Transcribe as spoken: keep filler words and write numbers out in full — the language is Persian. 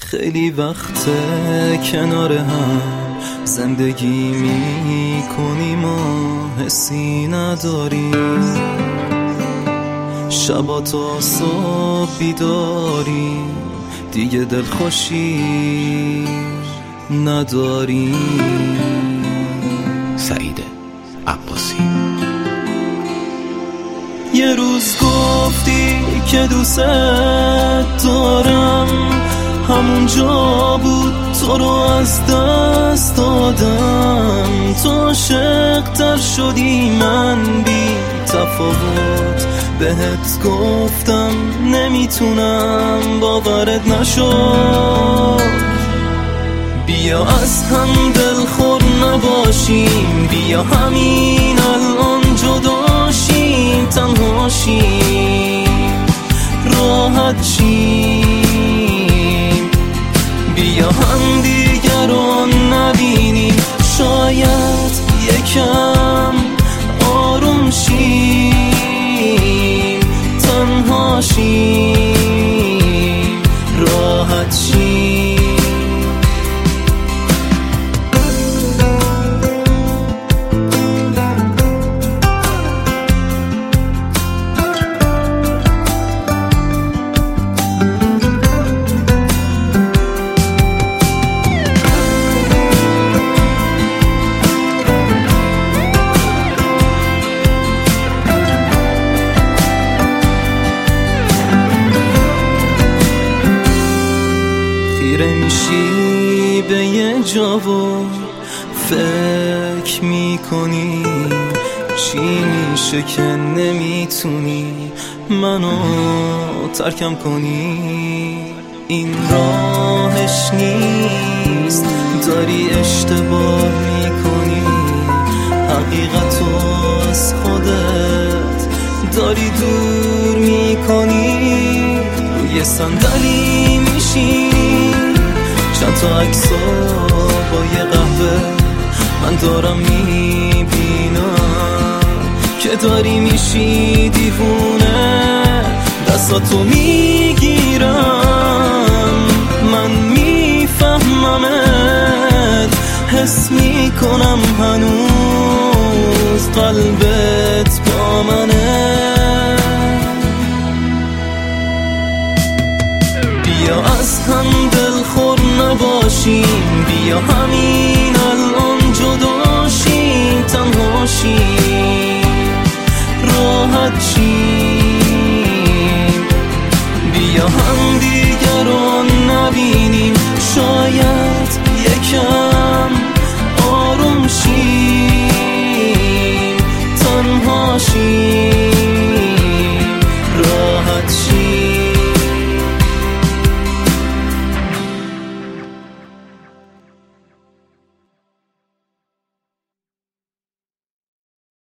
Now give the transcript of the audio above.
خیلی وقت کنار هم زندگی می کنیم و حسی نداریم، شبا تا صبح بیداریم، دیگه دلخوشی نداریم. سعید عباسی. یه روز گفتی که دوست دارم، همونجا بود تو رو از دست دادم. تو عاشق تر شدی، من بی تفاوت بهت گفتم نمیتونم باورت نشد. بیا از هم دلخور نباشیم، بیا همین الان جداشیم، تنها شیم، راحت شیم. بیا هم دیگران نبینیم، شاید یکم آروم شیم، تنها شیم، راحت شیم. خیره میشی به یه جا و فکر میکنی چی میشه که نمیتونی منو ترکم کنی. این راهش نیست، داری اشتباه میکنی، حقیقتو از خودت داری دور میکنی. روی صندلی میشینی، چند تا عکسو با یه قهوه من دارم میبینم که داری میشی دیوونه. دستاتو میگیرم، من میفهممت، حس میکنم هنوز قلبت با منه. بیا از هم دلخور نباشیم، بیا همین